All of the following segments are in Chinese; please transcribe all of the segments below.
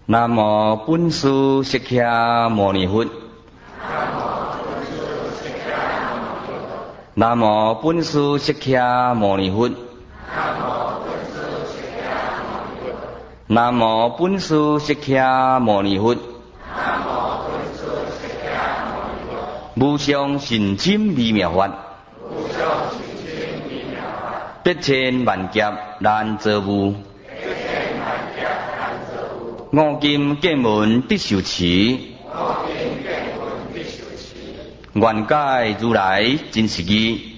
南无本师释迦牟尼佛。南无本师释迦牟尼佛。南无本师释迦牟尼佛。无上甚深微妙法，百千万劫难遭遇。五金见闻必受持，愿解如来真实义。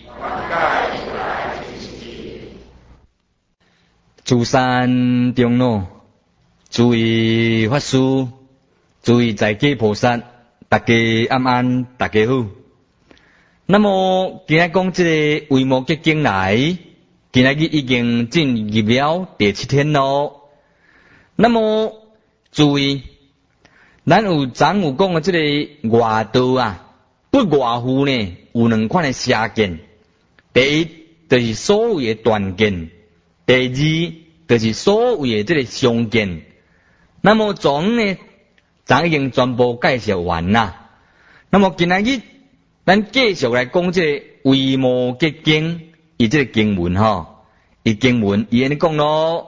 诸善长老，诸位法师，诸位在家菩萨，大家安安，大家好。那么今日讲这个维摩诘经来，今日已经进入了第7天咯。那么诸位，咱有昨有讲的这个外道啊，不外乎呢有两款的邪见。第一就是所谓的断见，第二就是所谓的这个相见。那么总呢，咱已经全部介绍完啦。那么今日咱继续来讲这个维摩诘经，伊这个经文吼，伊经文伊安尼讲咯。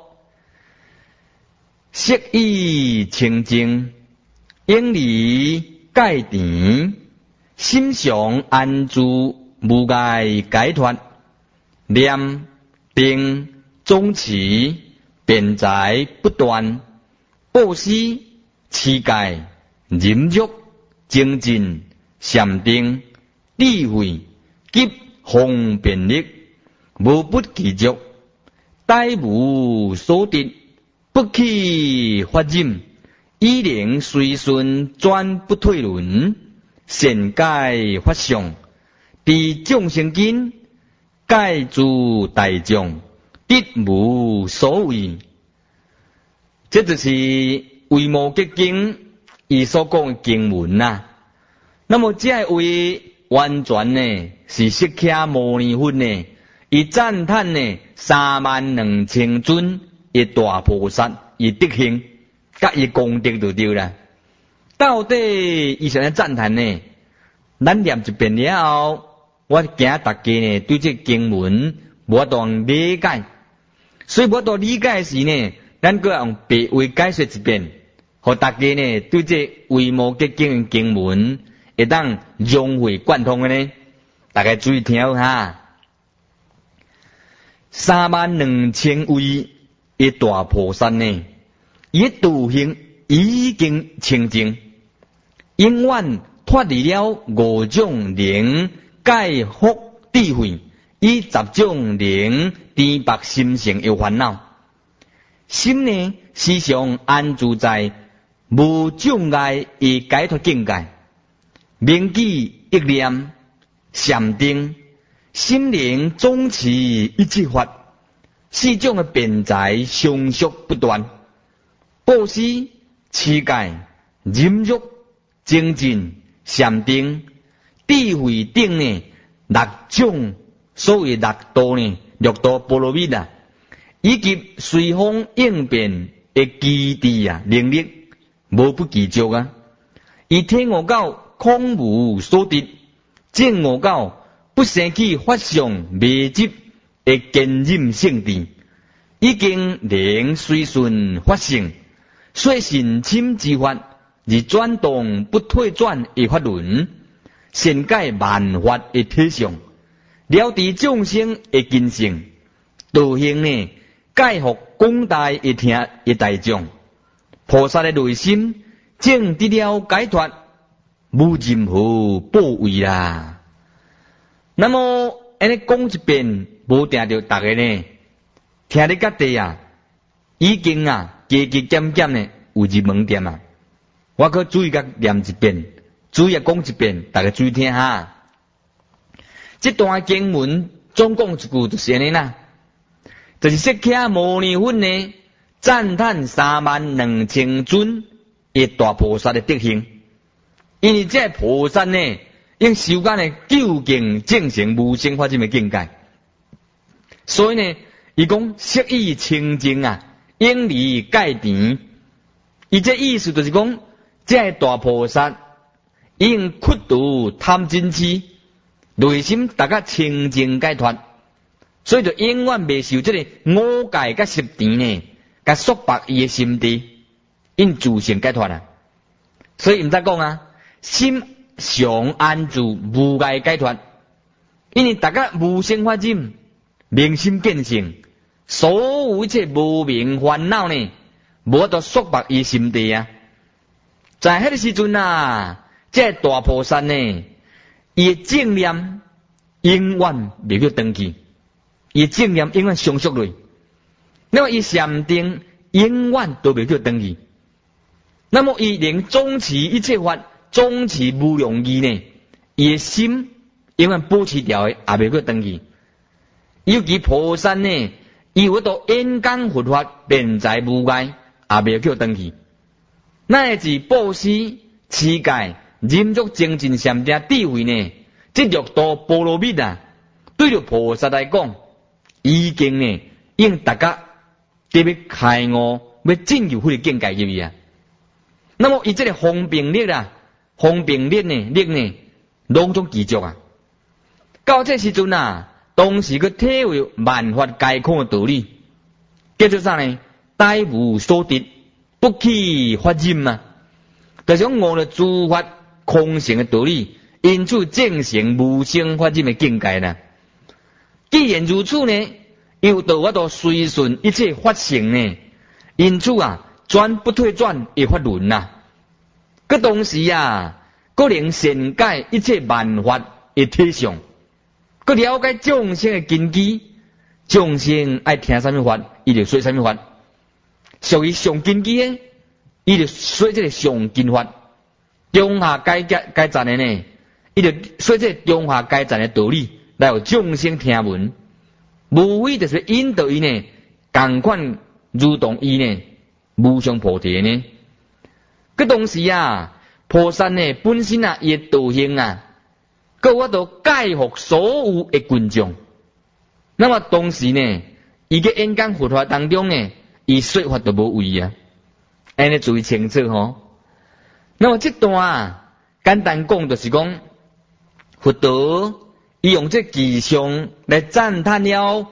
色意清净，应离界定，心常安住，无碍解脱，念定总持，辩才不断，布施持戒，忍辱精进，禅定智慧及方便力，无不其足，待无所得。不起发任，依能随顺转不退轮，善解法相，知众生经，解诸大众，得无所谓。这就是维摩诘经伊所讲的经文呐。那么这位完全呢是释迦牟尼佛呢，伊赞叹呢32000尊。伊大菩萨，伊德行，甲伊功德就对啦。到底伊想要赞叹呢？咱念一遍了后，我惊大家呢对这经文无法理解，所以无法理解时呢，咱搁用白话解说一遍，互大家呢对这维摩诘经的经文会当融会贯通的呢。大家注意听好哈，32000位。一大菩萨呢，伊道行已经清净，永远脱离了5种灵解惑智慧，以10种灵颠白心性有烦恼。心呢，时常安住在无障碍的解脱境界，铭记一念，禅定，心灵总持一切法。4种的辩才相续不断，布施、持戒、忍辱、精进、禅定、智慧等呢6种，所谓6道呢，6道波罗蜜啊，以及随风应变的机智啊能力，无不其足啊。以天我教空无所得，正我教不生起法相未执。会坚忍性智，已经能随顺法性，说信心之法，而转动不退转的法轮，善解万法的体相，了知众生的根性，道行呢解服广大的听的大众，菩萨的内心正得了解脱，无任何怖畏啦。那么安尼讲一遍。无定着大家呢，听你家己啊，已经啊，加减减呢，有一门店啊。我可注意甲念一遍，注意讲一遍，大家注意听哈。这段经文总共一句就是安尼啦，就是释迦牟尼佛呢赞叹32000尊的大菩萨的德行，因为这菩萨呢，因修干呢究竟正成无生法这么境界。所以呢，伊讲色意清净啊，应离界定， 伊这意思就是讲，这大菩萨已经屈除贪嗔痴，内心大家清净解脱，所以就永远未受这个五戒甲十殿呢，甲束缚伊的心地，因自性解脱啊。所以毋知讲啊，心常安住无碍解脱，因为大家无生法忍，明心见性，所有一切无明烦恼呢，无法度束缚伊心地啊。在迄个时阵啊，这大菩萨呢，伊的正念永远袂叫断去，伊正念永远相续落，那么伊禅定永远都袂叫断去。那么伊连总持一切法，总持无量义呢，伊的心永远保持掉的，也袂叫断去。尤其菩萨呢，伊有到演讲佛法，辩才无碍，也袂叫断去。乃至布施、持戒、忍辱、精进、禅定、智慧呢，这六道波罗蜜啊，对着菩萨来讲，已经呢，应大家特别开悟，要进入迄个境界入去啊。那么伊这个方便力啊，方便力呢，拢总记住啊。到这时阵啊，当时佢体会万法皆空的道理，叫做啥呢？呆无所得，不起法忍啊。就是讲悟了诸法空性的道理，因此证成无生法忍的境界啦。既然如此呢，又到我到随顺一切法性呢，因此啊，转不退转的法轮呐。佮同时啊，佮能善解一切万法的体相，佮了解众生的根基，众生爱听什么法，伊就说什么法。属于上根基的，伊就说这个上根法。中下阶层的呢，伊就说这中下阶层的道理，来有众生听闻。无非就是引导伊呢，共款如同伊呢，无上菩提呢。佮同时啊，菩萨呢本身啊，伊的道行啊，佮我都解服所有的群众。那么同时呢，伊个演讲佛法当中呢，伊说法都无位啊，安尼注意清楚吼。那么这段啊，简单讲就是讲，佛陀伊用这吉祥来赞叹了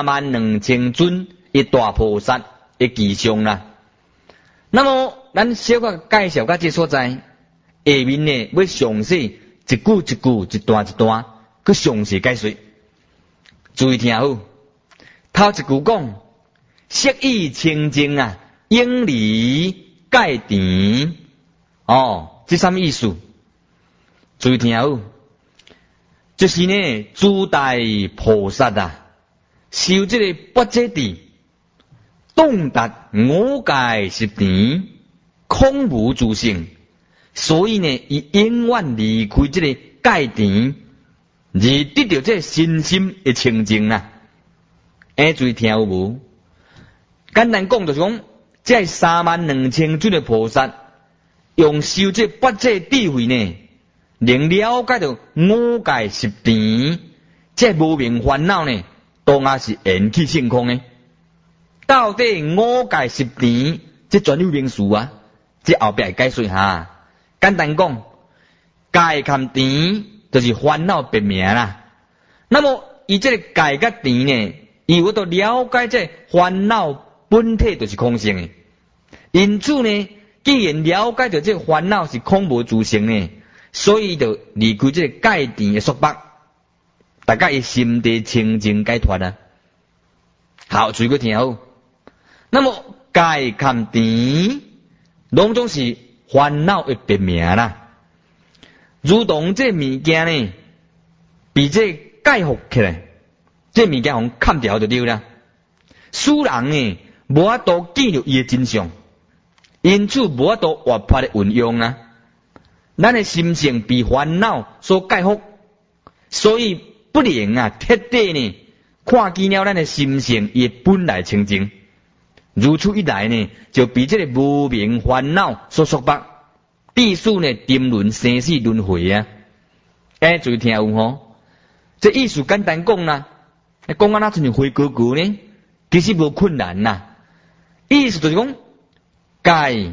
32000尊的大菩萨的吉祥啦。那么咱小可介绍到这所在，下面呢要详细一句一句、一段一段，去详细解说。注意听好，头一句讲，色意清净啊，应离戒甜。这什么意思？注意听好，就是呢，诸大菩萨啊，修这个八戒地，洞达五戒十殿，空无自性，所以呢，伊永远离开这个戒殿，而得到这身心的清净啊。注意听有无？简单讲就是讲，这32000尊的菩萨，用修这八戒智慧呢，能了解到五戒十殿，这无明烦恼呢，当然是缘起性空的。到底五戒十殿这专有名词啊，这后壁会解说下。简单讲，戒含殿就是烦恼别名啦。那么伊这个戒甲殿呢，伊有到了解这烦恼本体就是空性的，因此呢，既然了解到这烦恼是空无自性呢，所以就离开这个戒殿的束缚，大家伊心地清净解脱啊。好，注意听好。那么戒含殿，拢总是烦恼的别名啦。如同这物件呢，被这戒缚起来，这物件互砍掉就对啦。使人呢，无法度记住伊的真相。因此无法度活泼的运用啊，咱的心性被烦恼所戒缚，所以不能啊彻底呢看见了咱的心性伊本来清净。如此一来呢，就被这个无明烦恼所束缚，必须呢沉沦生死轮回啊。注意听有吼，这意思简单讲啦，讲啊那像灰哥哥呢，其实无困难呐。意思就是讲，戒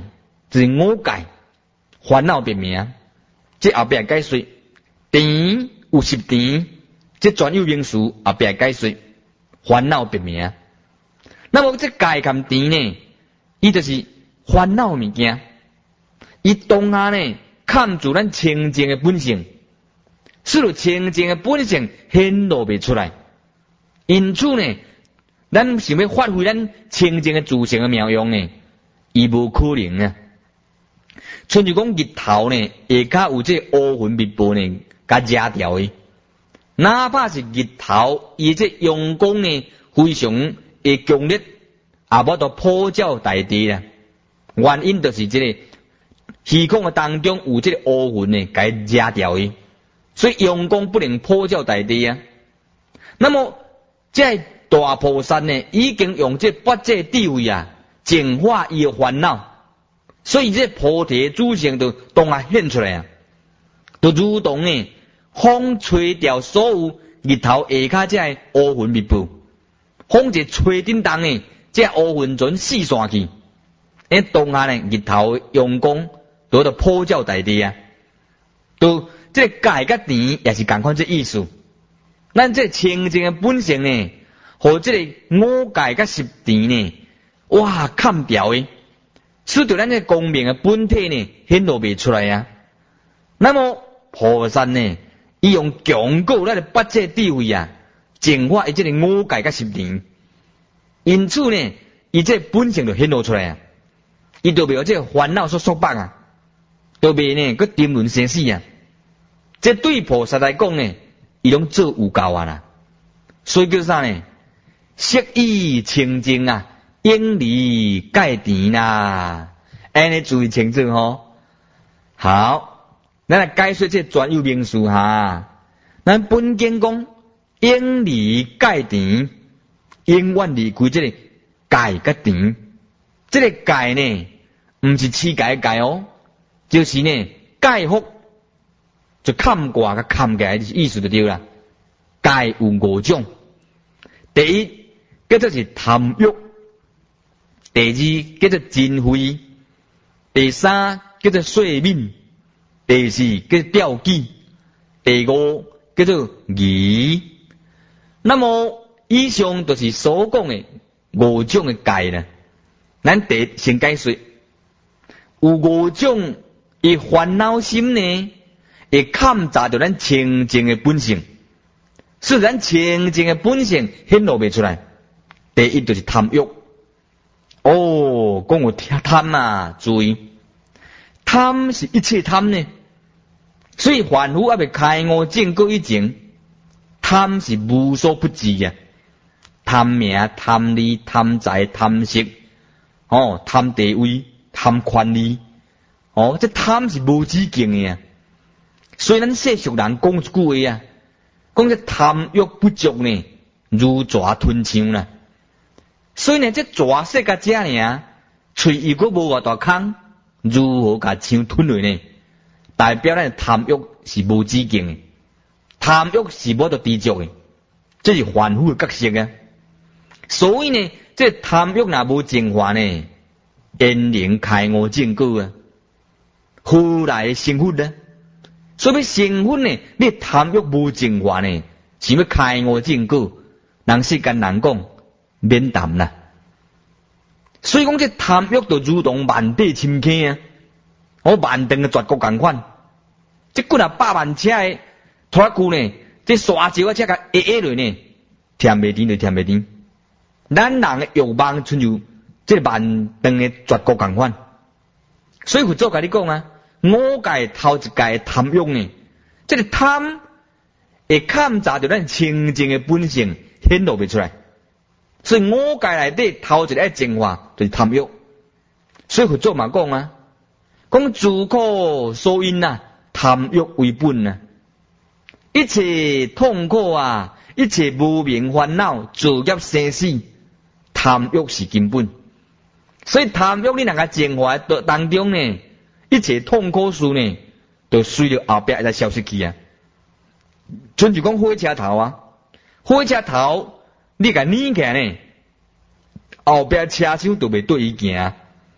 就是五界烦恼别名。这后边解说，甜有10甜，这专有名词后边解说烦恼别名。那么这界跟甜呢，伊就是烦恼物件，伊当下呢看住咱清净的本性，使到清净的本性显露不出来。因此呢，咱想要发挥咱清净的自性的妙用呢，伊无可能啊。像就讲日头呢，下骹有这乌云密布呢，甲遮掉的。哪怕是日头，伊这阳光呢非常的强烈，也无都普照大地啦。原因就是这个虚空的当中有这个乌云呢，甲遮掉的，所以阳光不能普照大地啊。那么这大菩萨呢，已经用这八界智慧啊，净化伊的烦恼。所以这菩提主性就当下显出来啊，就如同呢风吹掉所有日头下骹这乌云密布，风一吹叮当呢，这乌云全四散去，当下呢日头阳光都得普照大地啊，都这界甲甜也是同款这意思。咱这清净的本性呢，和这个五界甲10甜呢，哇看掉的。使到咱这光明的本体呢显露不出来啊。那么菩萨呢，伊用强固咱的八界智慧啊，净化伊这个五界甲10甜，因此呢，伊这本性就显露出来啊。伊就袂有这烦恼所束缚啊，就袂呢佮沉沦生死啊。这对菩萨来讲呢，伊拢做有够啊啦。所以叫啥呢？色意清净啊。应离界甜啦，安尼注意清楚吼。好，咱来解说这专有名词哈。咱本经讲应离界甜，永远离开这个界甲甜。这个界呢，唔是世界的界哦，就是呢界福，就看挂甲看起来意思就对啦。界有5种，第一叫做是贪欲。第二叫做嗔恚，第三叫做睡眠，第四叫做吊记，第五叫做疑。那么以上就是所讲的5种的界呢。咱先解说，有5种的烦恼心呢，会砍杂到咱清净的本性，使咱清净的本性显露不出来。第一就是贪欲。哦，讲有贪啊，注意，贪是一切贪呢。所以凡夫还未开悟正果以前，贪是无所不至啊。贪名、贪利、贪财、贪色，贪地位、贪权利，这贪是无止境的啊。所以咱世俗人讲一句话啊，讲这贪欲不足呢，如蛇吞象啦。所以呢，这蛇色甲遮尔，喙如果无偌大空，如何甲象吞落呢？代表咱贪欲是无止境的，贪欲是无得知足的，这是凡夫的角色啊。所以呢，这贪欲若无净化呢，因能开悟正果啊，何来成佛呢？所以成佛呢，你贪欲无净化呢，想要开悟正果，人世间人讲。免谈啦，所以讲这贪欲就如同万地深坑啊，万丈的绝国同款。这几啊百万车的拖久呢，这沙石啊车甲下落呢，添袂甜就添袂甜。咱人的欲望亲像这万丈的绝国同款。所以佛祖甲你讲啊，五界头一界贪欲呢，这个贪会砍杂着咱清净的本性显露不出来。所以五界内底头一个净化就是贪欲，所以佛祖嘛讲啊，讲自苦所因啊，贪欲为本啊，一切痛苦啊，一切无明烦恼，自业生死，贪欲是根本。所以贪欲你若个净化当中呢，一切痛苦事呢，就随着后壁会消失去啊。像就讲火车头啊，火车头。你甲拧起来呢，后边车厢都袂对伊行。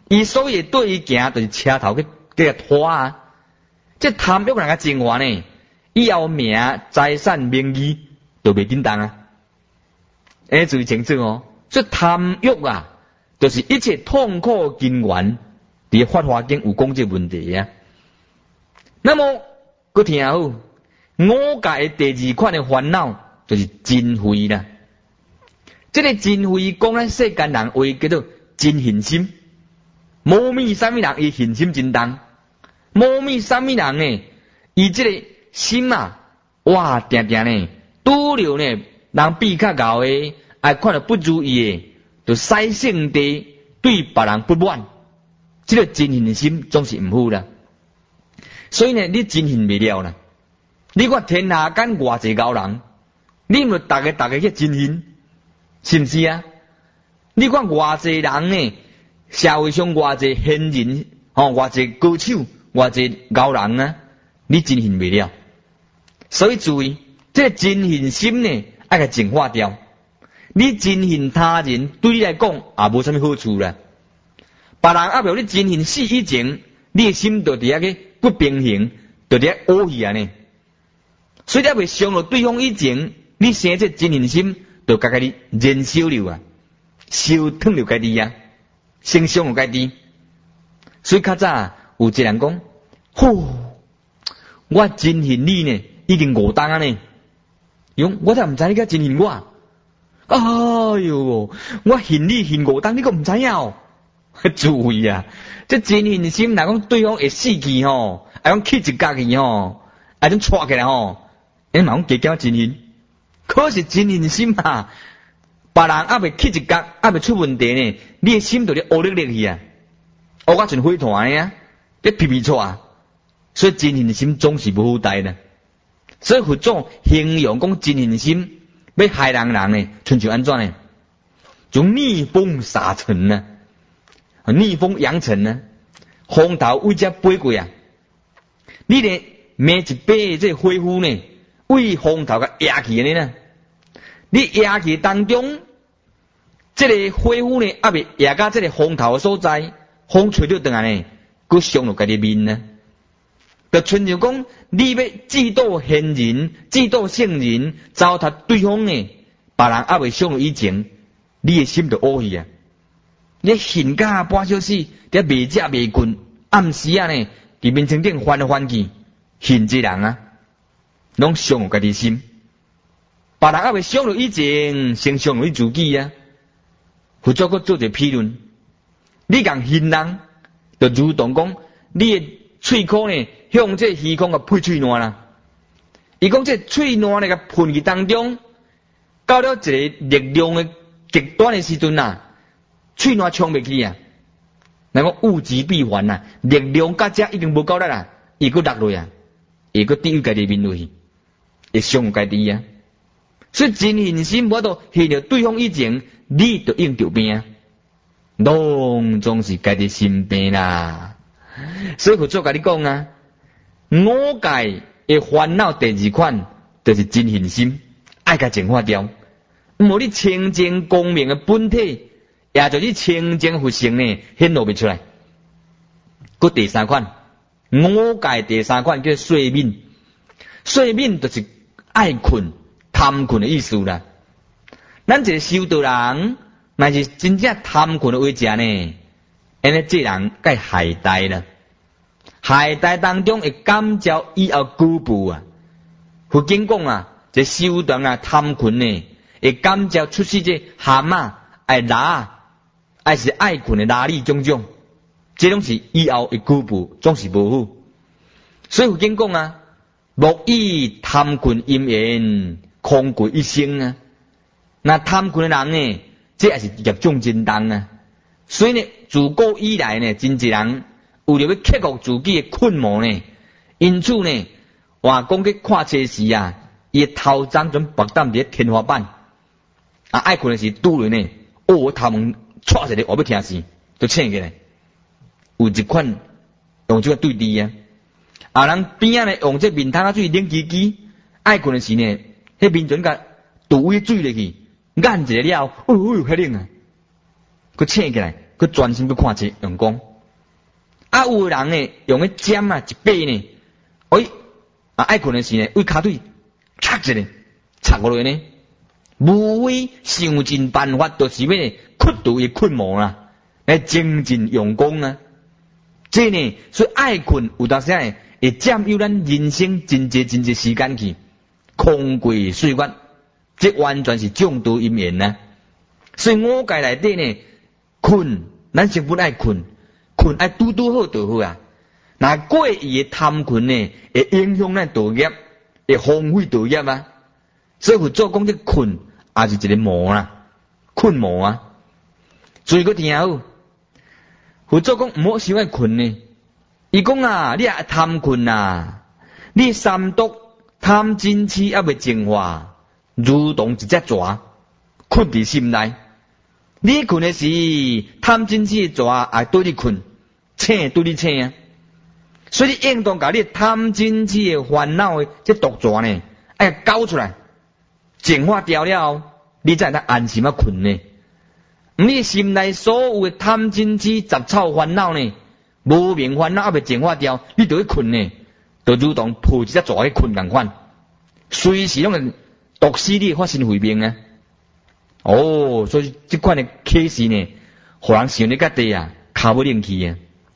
伊所以对伊行就是车头去拖啊。这贪欲人个精华呢，以后名、财产、名誉都袂叮当啊。注意清楚哦，这贪欲啊，就是一切痛苦根源。伫法华经有讲这问题啊。那么，佮听好，五界第二款的烦恼就是嗔恚啦。这个嗔恚讲咱世间人话叫做真恨心。无咪啥物人伊恨心真重，无咪啥物人呢，伊这个心啊，哇，定定呢，拄着呢，人比较高的，爱看到不如意的，就使性地对别人不满。这个真恨心总是唔好啦，所以呢，你真恨袂了啦。你看天下间偌济高人，你咪大家去真恨，是不是啊？你看偌济人呢，社会上偌济贤人，偌济歌手，偌济高人啊，你真恨袂了。所以注意，这个真恨心呢，爱甲净化掉。你真恨他人，对你来讲也无啥物好处啦。别人阿表你真恨死以前，你的心就伫遐个不平衡，就伫遐恶意啊呢。所以你未伤到对方以前，你生这真恨心，就家己燃烧了啊，烧烫了家己啊，先伤了家己。所以较早有一个人讲，我真恨你呢，已经5档啊呢。我才唔知你个真恨我。哎哟，我恨你恨5档，你个唔知影哦。注意啊！这真恨心，若讲对方会死去吼，啊讲气一角去吼，啊种错起来吼，嘛讲加减真恨。可是真恨心啊，别人还未气一角，还未出问题呢，你的心就咧乌力去啊，乌甲像火团啊，咧皮皮错啊。所以真恨心总是不好待的。所以佛祖形容讲真恨心要害人呢，亲像安怎呢？种逆风沙尘啊！逆风扬尘呢，风头为遮飞过啊！你呢，每一把这火壶呢，为风头甲压起的呢，你压起当中，这个火壶呢，还未压到这个风头的所在，风吹到转来呢，佮伤到家己面呢。就亲像讲，你要嫉妒贤人、嫉妒圣人，糟蹋对方呢，别人还未伤到以前，你的心就恶去啊！你恨甲半小时，伫未食未困，暗时啊呢，伫面前顶翻来翻去，恨这人啊，拢伤有家己心。别人还未伤到以前，先伤到你自己啊。佛祖佫做一个批论，你共恨人，就如同讲，你的喙壳呢，向这虚空个配喙烂啦。伊讲这喙烂那个喷去当中，到了一个力量的极端的时阵啊。喙烂冲袂去啊！那个物极必反啊，力量甲遮已经无够力啦，伊佫落落啊，伊佫跌入家己面落去，会伤家己啊。所以真恨心无到恨着对方以前，你就应着病，拢总是家己心病啦。所以佛祖甲你讲啊，五界的烦恼第2款就是真恨心，爱甲净化掉，无你清净光明的本体。也就是清净佛性呢，显露不出来。佮第3款，五界第3款叫睡眠。睡眠就是爱困、贪困的意思啦。咱一个修道人，若是真正贪困的为者呢，安尼这人该害呆啦。害呆当中会感召以后久步啊。佛经讲啊，这修道啊贪困呢，会感召出世这蛤蟆、爱拉。还是爱困的拉力种种，这拢是以后的久步总是无好。所以佛经讲啊，莫以贪困因缘，空过一生啊。那贪困的人呢，这也是业障真重啊。所以呢，自古以来呢，真侪人为了要克服自己的困魔呢，因此呢，话讲去看车时啊，伊头张准白担伫天花板啊，爱困的是拄人呢，我头毛。错一个我要听死，就醒起来。有一款用这个对峙啊，啊人边仔呢用这面汤啊水冷叽叽，爱困的时呢，迄面准甲倒位水落去，眼一个了，哟，遐冷啊，佮醒起来， 佮专心佮看这阳光。啊，有人呢用个针啊一把呢，爱困的时呢，为骹腿插一下，插过来呢，无非想尽办法，就是要屈住伊困魔啦，来精进用功啊。这呢，所以爱困有当时会占有咱人生真济时间去，空过岁月，这完全是中毒因缘啊。所以五戒内底呢，困，咱成本爱困爱拄好就好啊。那过伊的贪困呢，会影响咱道业，会荒废道业啊。所以佛祖讲这困也是一个魔啊，困魔啊。所以个听好，佛祖讲唔好想爱困呢。伊讲啊，你啊贪困啊，你三毒贪嗔痴还未净化，如同一只蛇困伫心内。你困的时，贪嗔痴的蛇也对你困，请对你请啊。所以你应当把你贪嗔痴的烦恼的这毒蛇呢，要搞出来，净化掉了，你才能安心啊困呢。你心内所有的贪嗔痴杂草烦恼呢，无明烦恼还未净化掉，你就去困呢，就如同抱一只蛇去困共款，随时拢会毒死你发生肺病啊。所以这款的启示呢，互人想你个地啊，卡不灵去啊。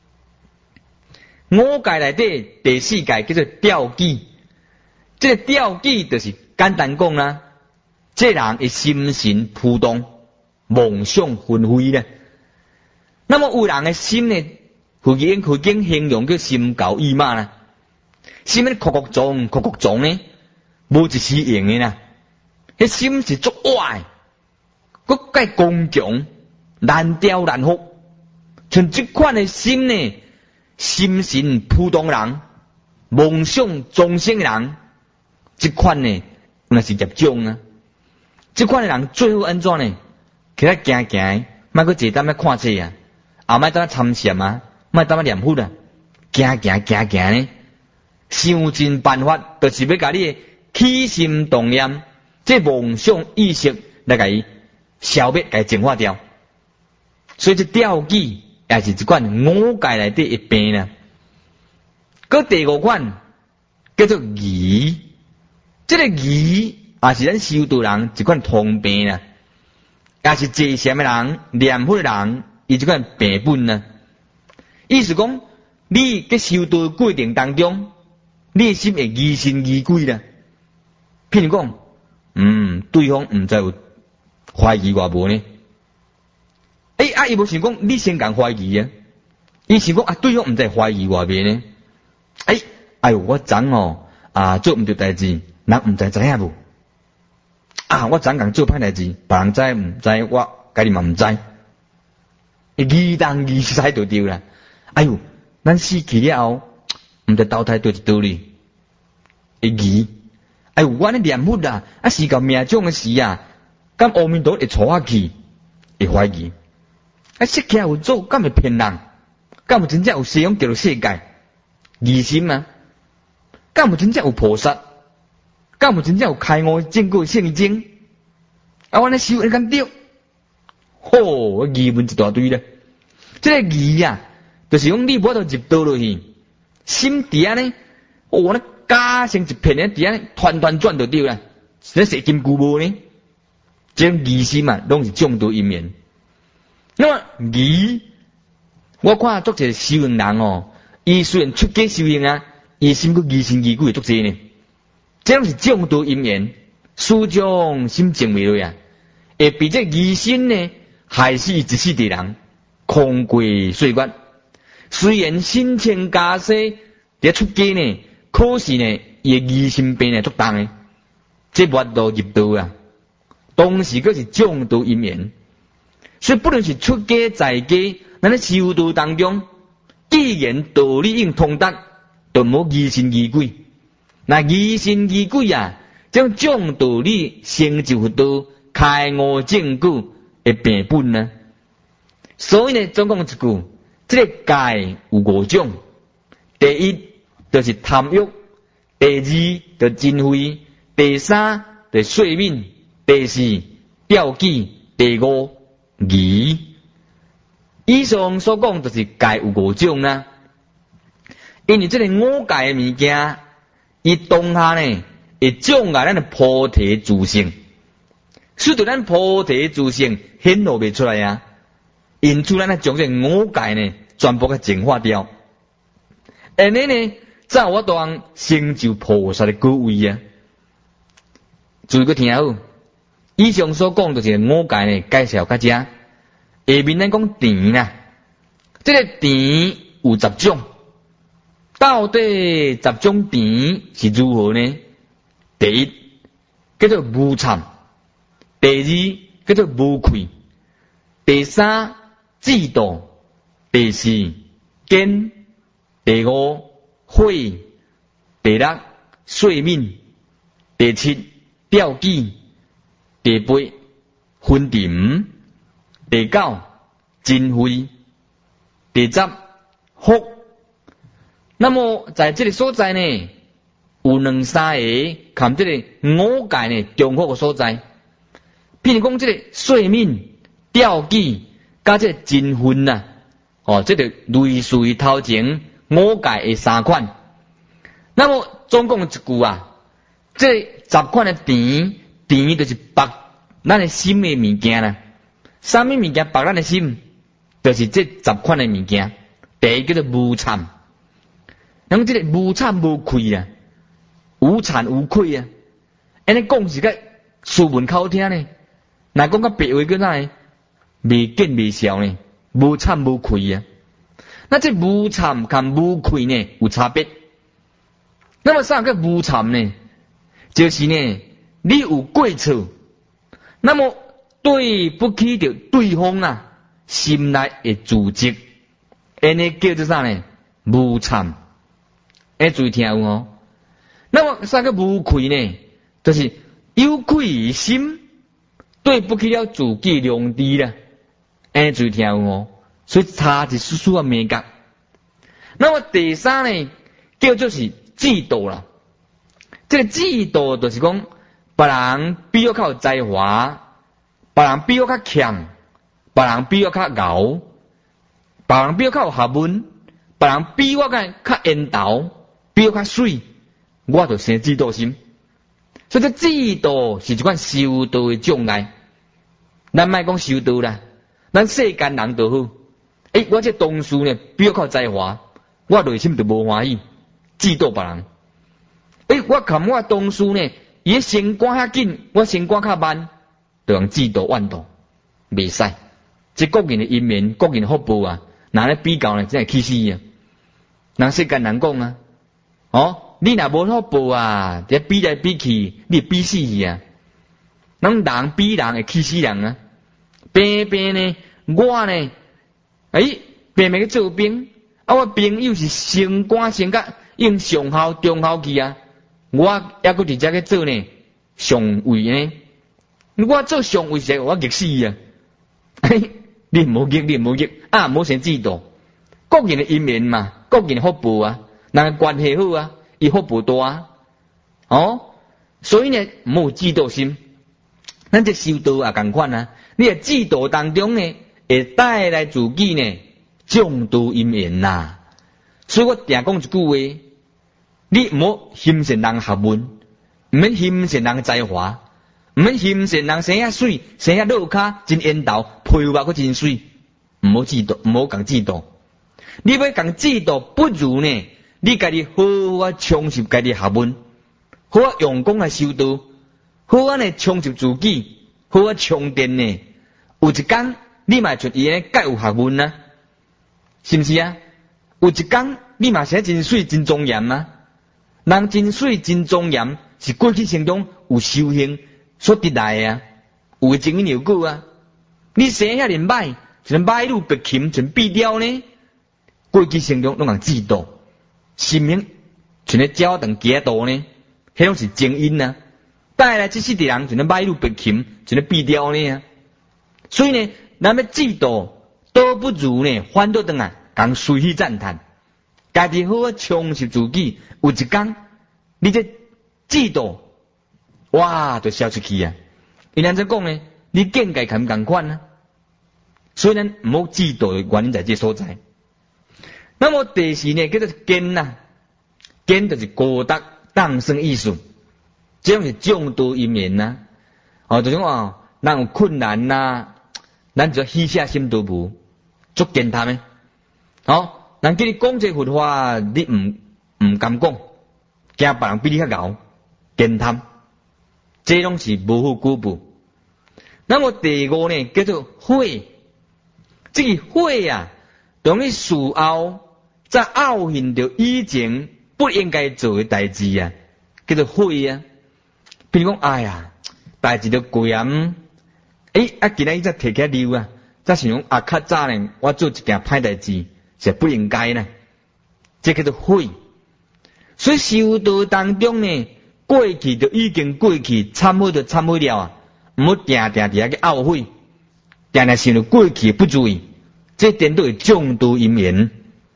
五戒内底第四戒叫做吊举，这个吊举就是简单讲啦，这人的心神浮动，梦想纷飞咧。那么有人的心呢，佛经形容叫心高意马啦，心咧哭撞呢，无一时用的啦，迄心是足坏。佮介刚强，难调难服，像这款的心呢，心神扑动人，梦想终生人，这款呢，那是业障啊。这款的人最好安怎呢？起来行，莫佮坐踮咧看册啊，也莫当参禅啊，莫当念佛啊，行呢，想尽办法，就是要甲你起心动念，这梦想意识来甲伊消灭，甲净化掉。所以这吊举也是一款五戒内底一病啦。佮第五款叫做疑，这个疑也是咱修道人一款通病啦，也是坐禅的人、念佛的人，伊一款病本啦。意思讲，你伫修道过程当中，你的心会疑神疑鬼啦。譬如讲，对方毋知有怀疑我无呢？伊无想讲你先共怀疑啊，伊想讲对方毋知怀疑我未呢？我昨做毋对代志，人毋知影无？我昨共做歹代志，别人知毋知？我家己嘛毋知。疑当疑使就对啦。咱死去了后，毋知投胎对一道理，会疑。我咧念佛啦，是到命中的事啊，敢阿弥陀会带我去？会怀疑。释迦有做，敢会骗人？敢有真正有西洋叫做世界？疑心啊！敢有真正有菩萨？敢有真正有开悟证过圣经？我咧修会敢对？疑问一大堆咧。这个疑啊，就是讲你无得入道落去，心底下呢，我咧加成一片咧，底下团转就对啦。这是金箍无呢？这种疑心啊，拢是中毒因缘。那么疑，我看作者修行人伊虽然出家修行啊，伊心个疑神疑鬼足济呢。这种是中毒因缘，始终心静未落啊，会比这疑心呢，害死一世的人，空过岁月。虽然心清家世，伫出家呢，可是呢，伊个疑心病呢足重的，这无道入道啊，当时佫是中毒因缘。所以不论是出家在家，咱咧修道当中，既然道理应通达，就无疑神疑鬼。那疑神疑鬼啊，将种道理成就佛道，开悟证据的病本啊。所以呢，总讲一句，这个戒有五种：第一就是贪欲，第二就是嗔恚，第三就是睡眠，第四吊举，第五疑。 以上所讲就是戒有5种啦。因为这个五戒的物件，伊当下呢会障碍咱的菩提自性，使得咱菩提自性显露袂出来啊。因此咱要将这五戒呢全部给净化掉，安尼呢才有法度成就菩萨的果位啊。注意个听好，以上所讲就是五戒呢介绍到这。下面咱讲甜啦，这个甜有10种，到底10种甜是如何呢？第一叫做无谄，第二叫做无愧，第三嫉妒，第四奸，第五悔，第六睡眠，第七吊记，第八昏沉，第9真慧，第10福。那么在这个所在呢，有2、3个看这个五戒呢重复的所在。譬如讲这个睡眠、吊记，加这个真慧呐，这个类似于头前五戒的3款。那么总共一句啊，这10款的甜就是拔咱的心的物件啦。什么物件拔咱的心？就是这10款的物件。第一叫做无谄，那么这个无谄无愧啊，无惭无愧啊。安尼讲是个斯文口听呢，若讲个白话叫哪呢？未见未晓呢，无惭无愧啊。那这无惭跟无愧呢有差别。那么啥叫无惭呢？就是呢，你有过错，那么对不起着对方啊，心内会自责，安尼叫做啥呢？无惭。注意听有哦。那么啥叫无愧呢？就是有愧于心，对不起了自己良知啦。注意听有哦。所以差是属属啊美感。那么第3呢，叫做是嫉妒啦。这个嫉妒就是讲，别人比我较有才华，别人比我较强，别人比我较牛，别人比我较有学问，别人比我较缘投，比我较水，我就生嫉妒心。所以这嫉妒是一款修道的障碍。咱莫讲修道啦，咱世间人就好。我这同事呢比我较有才华，我内心就无欢喜，嫉妒别人。我看我同事呢，伊升官较紧，我升官较慢，就用嫉妒怨妒，袂使。这个人的因缘，个人的福报啊，拿来比较呢，真系气死啊！人世间人讲啊，你若无福报啊，这比来比去，你比死去啊！人比人会气死人啊！偏偏呢，我呢，偏偏去做兵，我朋友是升官升到用上校、中校去啊！我还搁直接去做呢上尉呢，我做上尉时我激死啊！你唔好激，唔好生嫉妒。个人的因缘嘛，个人的福报啊，人关系好啊，伊福报大啊，所以呢，唔好嫉妒心。咱这修道也同款啊，你喺嫉妒当中呢，会带来自己呢众多因缘呐。所以我定讲一句话。你唔好欣赏人学问，唔免欣赏人才华，唔免欣赏人生遐水，生遐落卡真缘投，皮肤佫真水，唔好嫉妒，唔好讲嫉妒。你要讲嫉妒，不如呢，你家己好好充实家己学问，好好用功来修道，好好呢充实自己，好好充电呢。有一天你嘛像伊呢，介有学问啊，是不是啊？有一天你嘛写真水真庄严啊。人真水真庄严，是过去生中有修行所得来的啊，有情因有果啊。你生遐尼歹，像歹路白琴，像壁雕呢，过去生中拢人嫉妒，心灵像咧鸟等夹道呢，迄拢是正因啊。带来这世的人像咧歹路白琴，像咧壁雕呢啊。所以呢，咱要嫉妒，倒不如呢，反倒转来，共随喜赞叹。家己好好充实自己，有一天你这嫉妒，哇，就消出去啊！伊安怎讲呢？你境界同款啊？ 所以咱唔好嫉妒的原因在这所在。那么第四呢，叫做坚呐，坚就是高达当生意思，这种是众多因缘呐。就是讲咱有困难呐，咱就虚下心都无，足坚谈的。人叫你讲这佛法，你唔敢讲，惊别人比你较牛，坚谈，这拢是无好果报。那么第五呢，叫做悔。这个悔啊，等于事后在懊恨着以前不应该做的代志啊，叫做悔啊。比如讲，哎呀，代志都过啊，今仔日才摕起来溜啊，才想讲较早呢，我做一件歹代志是不应该呢，这叫做悔。所以修道当中呢，过去就已经过去，忏悔就忏悔了啊，唔好定去懊悔，定想到过去不注意，这点都是众多因缘。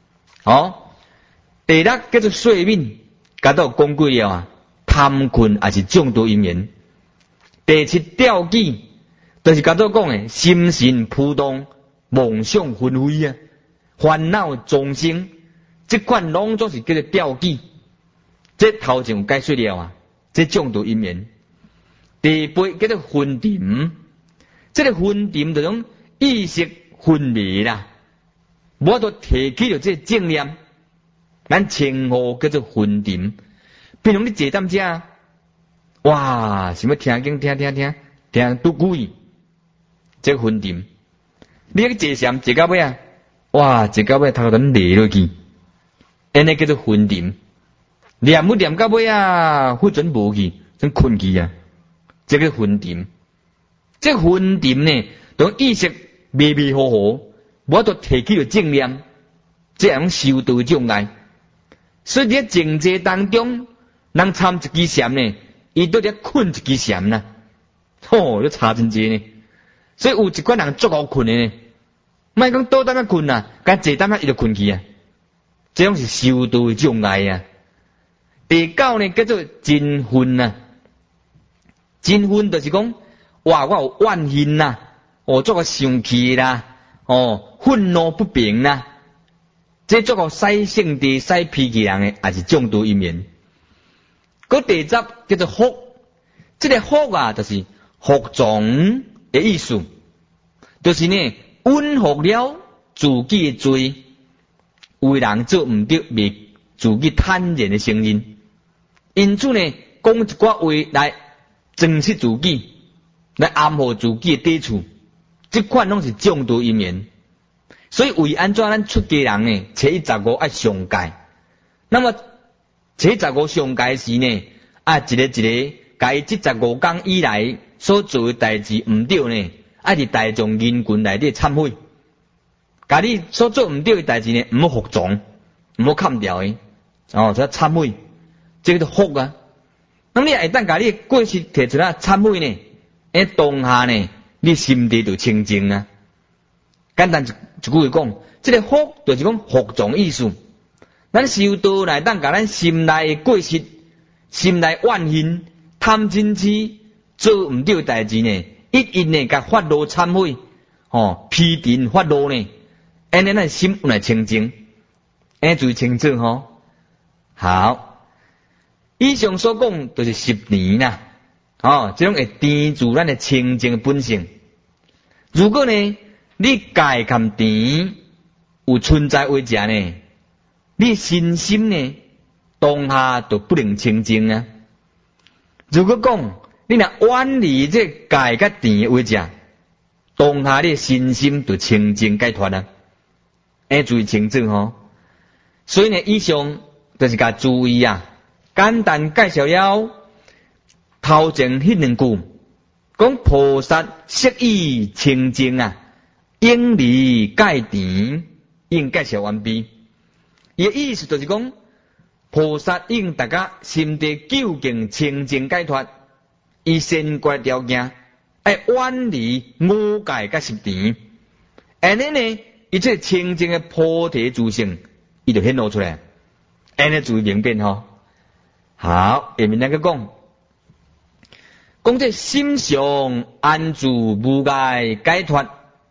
第六叫做睡眠，甲都讲过了啊，贪困也是众多因缘。第七吊记，就是甲都讲的心神浮动，梦想纷飞啊，烦恼众生，这款拢总是叫做吊记。这头前有解说了啊，这众多因缘。第八叫做昏沉，这个昏沉就种意识昏迷啦，我都提起了这正念，咱称呼叫做昏沉。比如你坐踮遮，哇，想要听拄鬼，这昏沉。你去坐禅坐到尾啊，哇，坐到尾头都累落去，安尼叫做昏沉。念到尾啊，不准无去，真困去啊。这个昏沉，这昏沉呢，当意识迷迷糊糊，我都提起了正念，这样修道障碍。所以在静坐当中，人参一支禅呢，伊都在困一支禅呐，这差真济呢。所以有一款人足好困的呢，莫讲倒等啊困啊，甲坐等啊伊就困去啊，这种是修道的障碍啊。第九呢，叫做真愤呐。真愤就是讲，哇，我有怨恨呐，做个生气啦，愤怒不平啦，这做个使性地使脾气人的，也是众多因缘。个第十叫做福，这个福啊，就是服从的意思，就是呢，允服了自己的罪，为人做唔对，未自己坦然的承认。因此呢，讲一寡话来证实自己，来安抚自己的底处，这款拢是众多因缘。所以为安怎咱出家人呢，初一十五爱上戒。那么初一十五上戒时呢，一个，甲伊这15天以来所做的代志唔对呢，伫大众人群内底忏悔。甲你所做唔对的代志呢，唔好服从，唔好砍掉的，所以忏悔。这个叫福啊！那么你会当甲你过去提出来忏悔呢？当下呢，你心地就清净啊。简单一句话讲，这个福就是讲服从意思。咱修道来当甲咱心内的过失、心内怨恨、贪嗔痴做唔对代志呢，一呢甲发露忏悔，批评发露呢，安尼咱心来清净，安尼最清楚吼。好。以上所讲就是10年啦，这种会甜住咱的清净本性。如果呢，你戒含甜有存在为者呢，你身心呢当下就不能清净啊。如果讲你若远离这戒甲甜为者，当下你身心就清净解脱啊，注意清楚吼。所以呢，以上就是甲注意啊。简单介绍了头前迄两句，讲菩萨色意清净啊，应离戒甜，应介绍完毕。伊的意思就是讲，菩萨应大家心地究竟清净解脱，伊先决条件要远离五戒甲10甜，安尼呢，伊这清净的菩提自性，伊就显露出来，安尼注意明辨吼。好，下面那个讲这心上安住无碍解脱，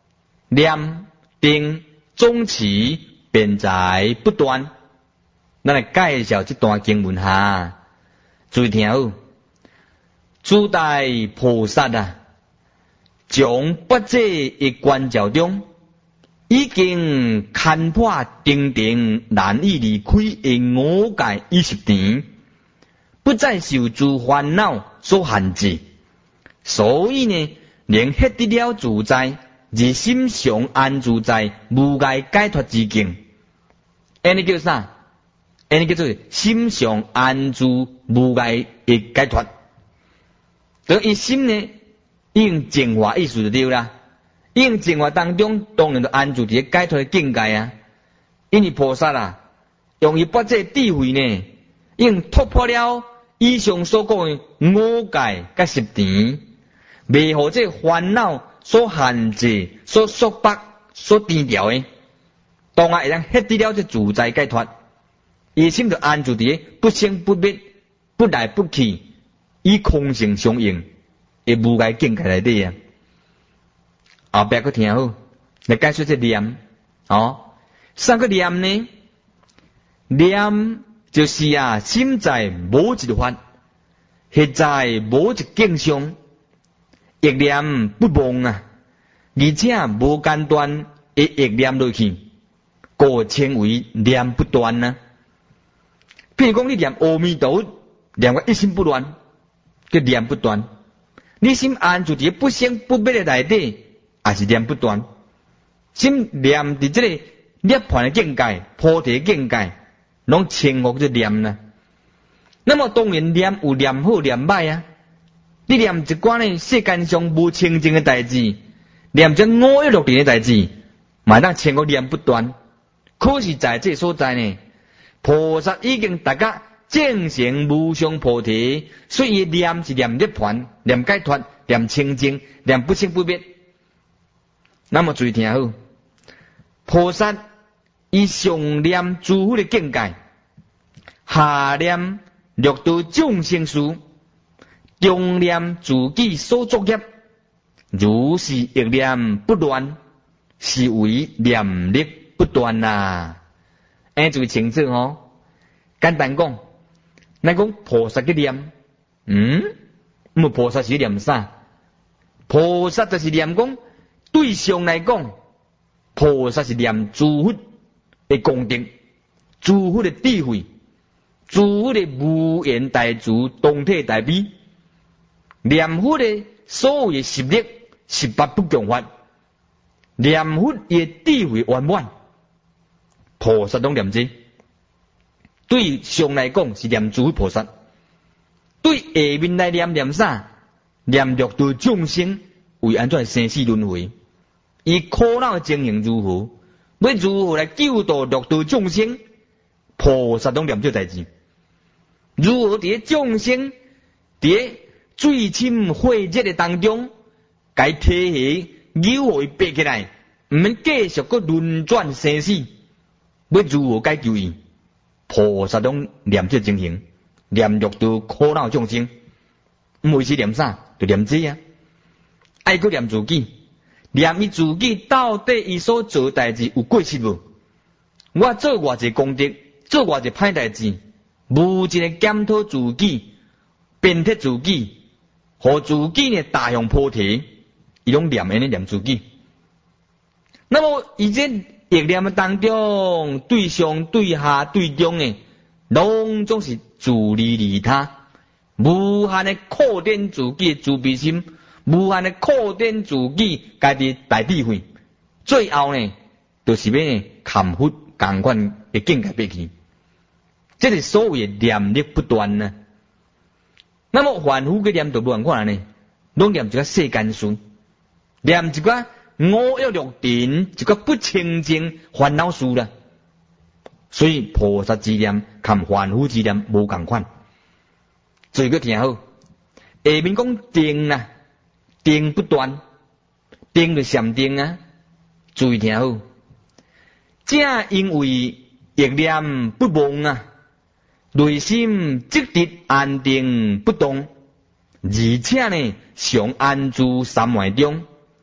念定总持便在不断。咱来介绍这段经文哈，注意听好。诸大菩萨啊，从八界一观照中，已经看破定定难以离开的五界20田，不再受诸烦恼所限制，所以呢，能获得了自在，而心上安自在，无碍解脱之境。安尼叫啥？安尼叫做心上安住无碍的解脱。等伊心呢，已经净化意思就对啦。已经净化当中，当然就安住伫解脱的境界啊。因为菩萨啊，用伊八界智慧呢，已经突破了以上所讲的五界甲10田，未互这烦恼所限制、所束缚、所颠调的，当然会当获得了这自在解脱。伊心就安住伫不生不灭、不来不去，以空性相应的无碍境界内底啊。后壁佫听好，来解说这念啥个念呢？念就是啊，心在无一法，现在无一境相，一念不忘啊，而且无间断的一念落去，故称为念不断啊。譬如讲，你念阿弥陀佛，念个一心不乱，叫念不断。你心安住伫不生不灭的内底，也是念不断。心念伫这个涅槃的境界、菩提的境界，拢称呼做念啦。那么当然念有念好念歹啊。你念一寡呢世间上无清净的代志，念这五欲六尘的代志，嘛当称呼念不断。可是在这所在呢，菩萨已经大家证成无上菩提，所以念是念涅槃、念解脱、念清净、念不生不灭。那么注意听好，菩萨以上念诸佛的境界，下念六道众生事，中念自己所作业，如是一念不乱，是为念力不断啊。注意清楚哦。简单讲，咱讲菩萨嘅念，菩萨是念啥？菩萨就是念讲，对上来讲，菩萨是念诸佛的功德，诸佛的智慧，诸佛的无言大慈、同体大悲，念佛的所有的10力、18不共法，念佛的智慧圆满，菩萨拢念这。对上来讲是念诸佛菩萨，对下面来念啥？念六道众生为安怎生死轮回，以苦恼情形如何，要如何来救度六道众生，菩萨拢念这代志。如何伫众生伫最深火热的当中，该提起诱互伊爬起来，毋免继续个轮转生死，要如何解救伊？菩萨拢念这情形，念六道苦恼众生，为是念啥？就念这啊。爱个念自己，念伊自己到底伊所做代志有过失无？我做偌济功德，做偌济歹代志，无一个检讨自己，鞭挞自己，互自己呢大向菩提，伊拢念安尼念自己。那么以前意念的当中，对上、对下、对中的，拢总是自利利他，无限的扩展自己的自卑心，无限的扩展自己家己大智慧，最后呢，就是要呢砍佛共款的境界爬去，这是所谓的念力不断呢。那么凡夫嘅念就无共款呢，拢念一个世间事，念一个五欲六尘，一个不清净烦恼事啦。所以菩萨之念跟凡夫之念无共款。最个听好，下面讲定啊，定不断，定就禅定啊。注意听好，正因为一念不忘啊，内心积极安定不动，而且呢常安住三昧中。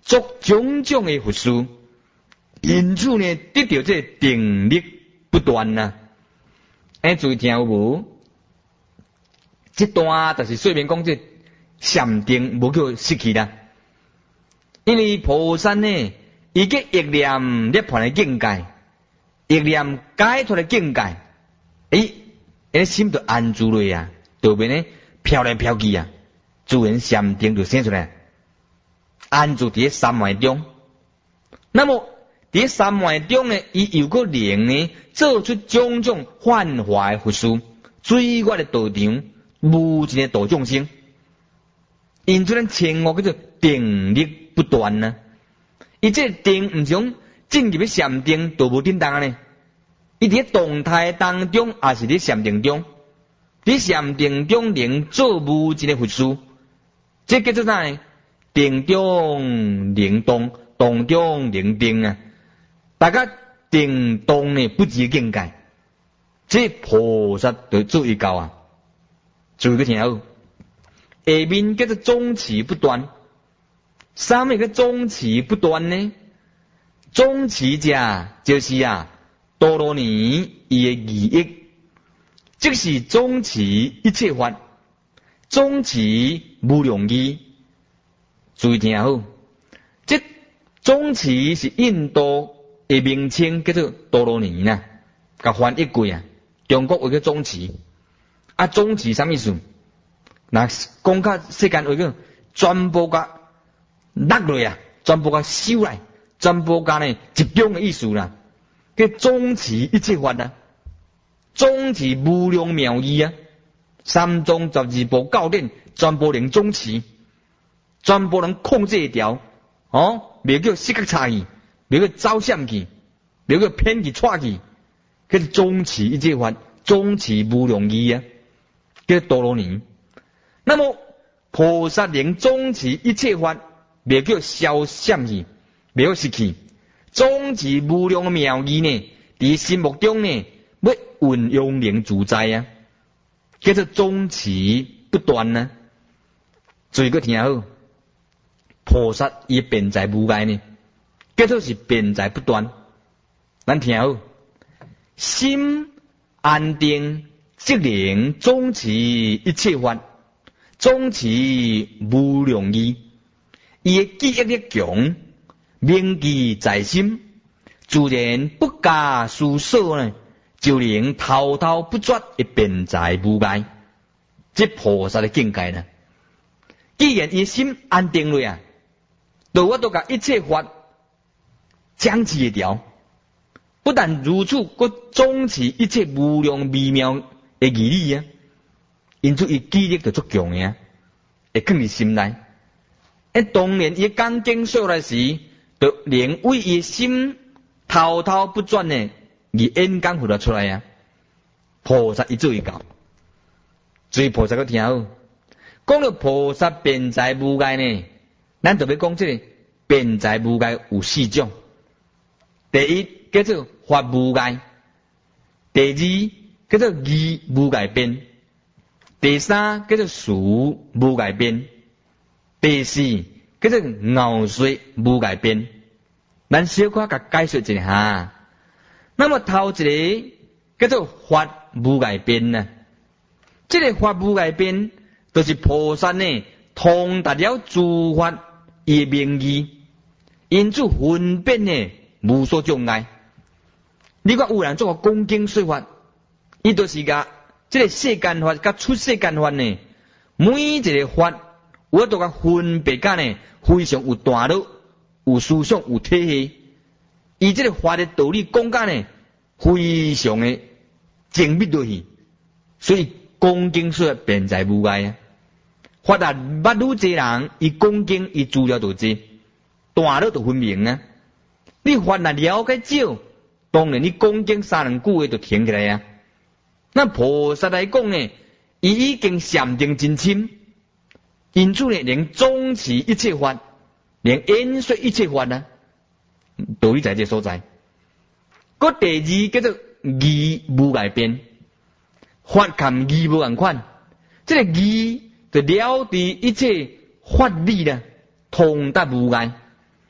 作种种的佛事，因此呢，得到这定力不断呐。注意听有无？这段就是说明讲这禅定无叫失去啦，因为菩萨呢，伊个意念涅槃的境界，意念解脱的境界，心就安住了呀，对面呢飘来飘去啊，自然禅定就生出来，安住伫三昧中。那么伫三昧中呢，伊有个能呢，做出种种幻化的佛事，水月的道场，无尽的度众生。因此咱称呼叫做定力不断呢。伊这定唔像进入去禅定都无叮当呢。伊伫动态当中，也是伫禅定中，伫禅定中能做无尽的佛事，这叫做啥呢？定中能动，动中能定啊！大家定动呢不至境界，这菩萨就做一教啊！注意个听好，下面叫做终持不断。啥物个终持不断呢？终持者就是多罗尼伊的意义，即是终持一切法，终持无量义。注意听好，这终持是印度的名称，叫做多罗尼呐。甲翻译过啊，中国话叫终持。终持啥意思？那讲较世间话叫全部甲落落啊，全部甲收来，全部甲呢集中的意思啦。叫终持一切法啊，终持无量妙义啊，三宗十二部教典全部能终持，全部能控制掉，袂叫失觉差去，袂叫走闪去，袂叫偏去错去，叫终持一切法，终持无量义啊，叫多罗尼。那么菩萨能终持一切法，袂叫消闪去，袂叫失去。终持无量的妙义呢，伫心目中呢，要运用能自在啊，叫做终持不断啊。注意个听好，菩萨伊遍在无碍呢，叫做是遍在不断。咱听好，心安定，即能终持一切法，终持无量义。伊的记忆力强。铭记在心，自然不加思索呢，就能滔滔不绝的遍在无碍。这菩萨的境界呢，既然伊心安定了就我都甲一切法将持掉。不但如此，佫总持一切无量微妙的义理啊，因此伊记忆力就足强的会放伫心内。当然伊讲经说来时，就能为伊心滔滔不绝呢，而演讲回答出来啊！菩萨一做一教，所以菩萨个听好，讲到菩萨遍在无碍呢，咱就要讲这个遍在无碍有四种。第一叫做法无碍，第二叫做义无碍变，第三叫做事无碍变，第四叫做熬水无碍变。咱小可甲解说一下。那么头一个叫做法无碍变啊，这个法无碍变就是菩萨呢通达了诸法伊名义，因此分辨呢无所障碍。你看有人做个讲经说法，伊就是甲这个世间法甲出世间法呢，每一个法我都甲分别甲呢非常有段落、有思想、有体系。以这个法的道理讲甲呢，非常的精密落去，所以讲经说遍在无碍啊。法啊，捌愈济人，伊讲经伊资料就济，段落就分明啊。你法若了解少，当然你讲经三两句话就停起来啊。那菩萨来讲呢，伊已经禅定真深，因此呢，能总持一切法，能演说一切法啊。道理在这所在。个第二叫做义无碍变，法含义无共款。这个义就了知一切法理啦，通达无碍。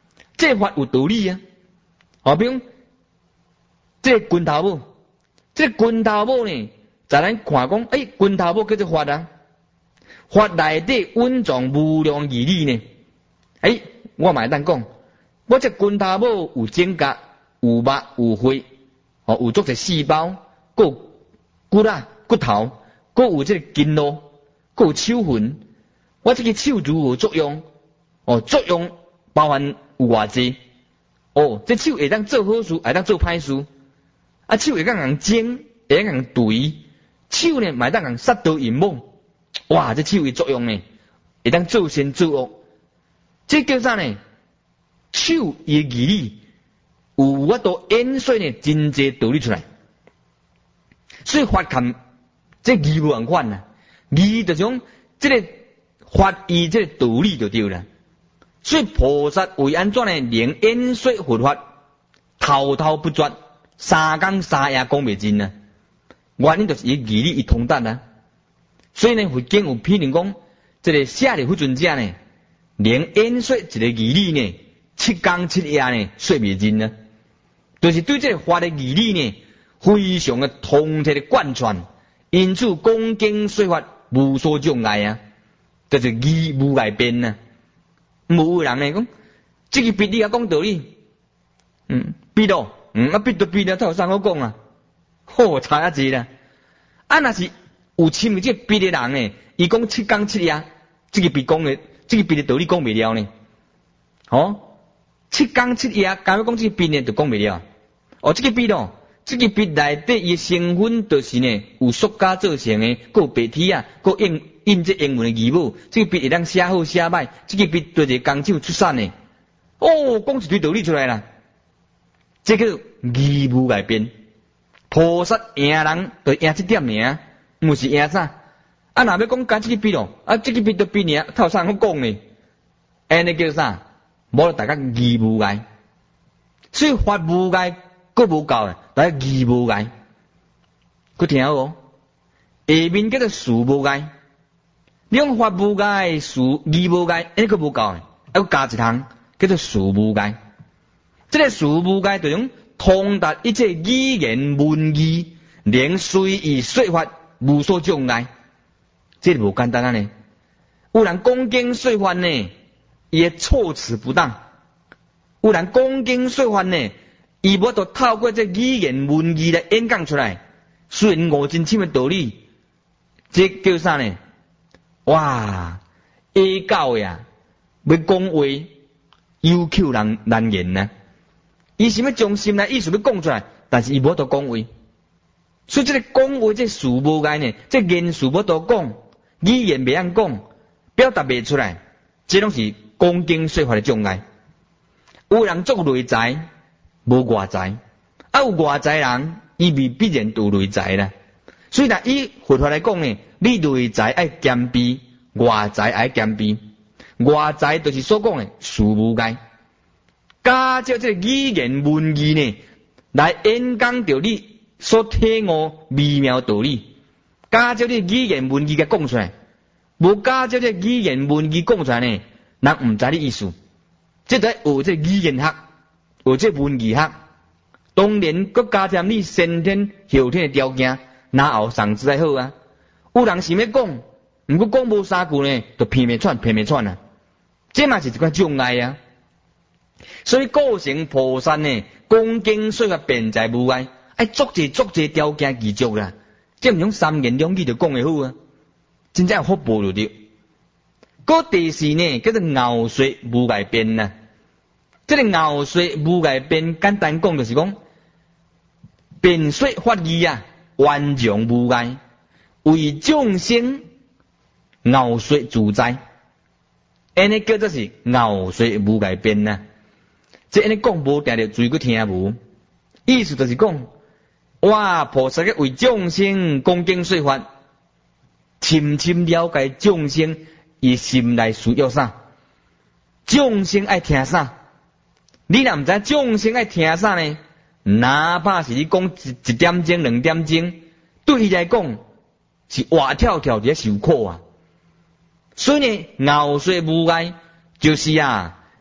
这法有道理啊。比如这拳头母，这拳头母呢，在咱看讲，拳头母叫做法啊。法内底蕴藏无量义理呢。我嘛会当讲，我这拳头母有指甲，有肉，有血，有足个细胞，还有骨啊、骨头，还有这个筋络，还有手痕。我这个手如何作用？作用包含有偌济？这手会当做好事，会当做歹事。手会当人整，会当人对。手呢，嘛会当人杀刀引猛。哇，这手的作用呢，会当做善做恶。这叫啥呢？手的义理有法度演说呢，真济道理出来。所以法看这义无共款啊，义就种这个法义这个道理就对了。所以菩萨为安怎呢？能演说佛法，滔滔不绝，三更三夜讲袂尽啊。原因就是伊义理一通达啊。所以呢，佛经有批评讲，这个舍利弗尊者呢，能演说一个义理呢，7天7夜呢说袂尽啊。就是对这个法的义理呢，非常的通彻的贯穿，因此讲经说法无所障碍啊，就是义无碍辩啊。无有人呢讲，这个必你也讲道理，必咯，必就必了，他有啥好讲啊？差一截啦。若是有深这必的人呢，伊讲7天7夜，这个必讲的，这个必的道理讲袂了呢。7天7夜，假如讲这个必呢，就讲袂了。这个必咯，这个必内底伊成分就是呢，有塑胶做成的，还有白体啊，还有印这英文的字母，这个笔会当写好写歹，这个笔对一个工手出产的。讲一堆道理出来啦。这个义无碍辩，菩萨赢人就赢这点尔，不是赢啥。若要讲加这个笔咯，这个笔就笔尔，他有啥好讲呢？安尼叫啥？无大家义无碍，所以法无碍，佫无够诶，大家义无碍。佫听好无？下面叫做事无碍。你讲法无碍，事义无碍，那个无够，要加一项叫做事无碍。这个事无碍就种通达一切语言文义，能随意说法，无所障碍。这无简单啊呢。有人讲经说法呢，伊措辞不当；有人讲经说法呢，伊无都透过这语言文义来演讲出来，虽然悟真深的道理，这叫啥呢？哇，教呀，要讲话有求人难言呐。伊想要将心来意思要讲出来，但是伊无多讲话。所以这个讲话这事无碍呢，这言辞无多讲，语言袂晓讲，表达袂出来，这拢是讲经说法的障碍。有人做内在，无外在；有外在人，伊未必然有内在啦。所以呢，以佛法来讲呢，你内在爱兼备，外在爱兼备。外在就是所讲的事无碍，加照这个语言文义呢，来演讲着你所体悟微妙道理。加照这语言文义给讲出来，无加照这语言文义讲出来呢，人唔知你意思。这在学这语言学，学这文义学，当然佮加添你先天后天的条件。哪后上次才好啊？有人想要讲，毋过讲无三句呢，就偏袂喘啊！这嘛是一款障碍啊！所以构成菩萨呢，讲经说法辩才无碍，爱足济条件具足啦。这毋用三言两语就讲会好啊！真正有福报就对。嗰第四呢，叫做拗说无碍辩呐。这个拗说无碍辩，简单讲就是讲，辩说法义啊。完全无碍，为众生拗说自在，安尼叫做是拗说无碍辩呐。这安尼讲无定着注意去听无，意思就是讲，哇，菩萨个为众生讲经说法，深深了解众生伊心内需要啥，众生爱听啥，你若毋知众生爱听啥呢？哪怕是你讲一点钟、2点钟，对伊来讲是活跳跳在受苦啊。所以呢，拗说无碍就是啊，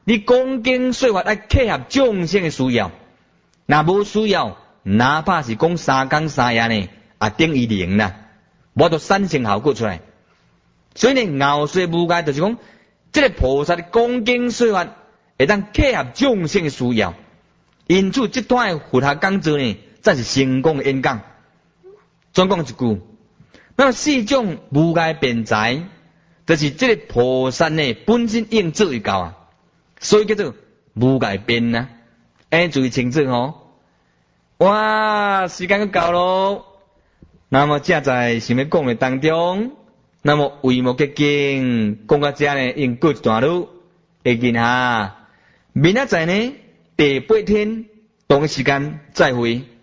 你讲经说法要契合众生的需要，若无需要，哪怕是讲3天3夜呢，也等于零啦，无就产生效果出来。所以呢，后世无解就是讲，这个菩萨的讲经说法会当契合众生的需要，因此这段的佛学讲座呢，才是成功的演讲。总讲一句，那么4种无解辩才，就是这个菩萨呢本身应做一到啊，所以叫做无解辩啊。注意清楚哦。哇，时间就到咯。那么正在想要讲的当中，那么为末结经讲到这呢，用过一段路，会见下。明仔载呢，第8天同一时间再会。